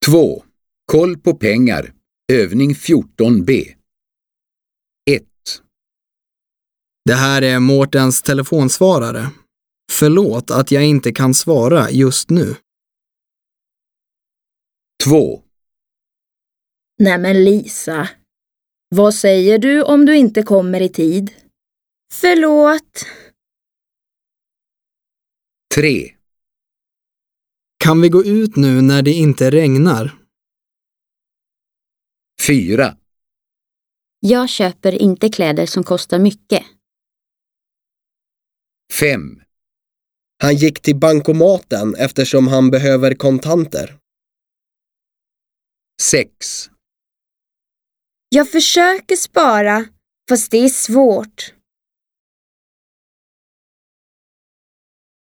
2. Koll på pengar. Övning 14b. 1. Det här är Mårtens telefonsvarare. Förlåt att jag inte kan svara just nu. 2. Nej men Lisa, vad säger du om du inte kommer i tid? Förlåt. 3. Kan vi gå ut nu när det inte regnar? 4. Jag köper inte kläder som kostar mycket. 5. Han gick till bankomaten eftersom han behöver kontanter. 6. Jag försöker spara, fast det är svårt.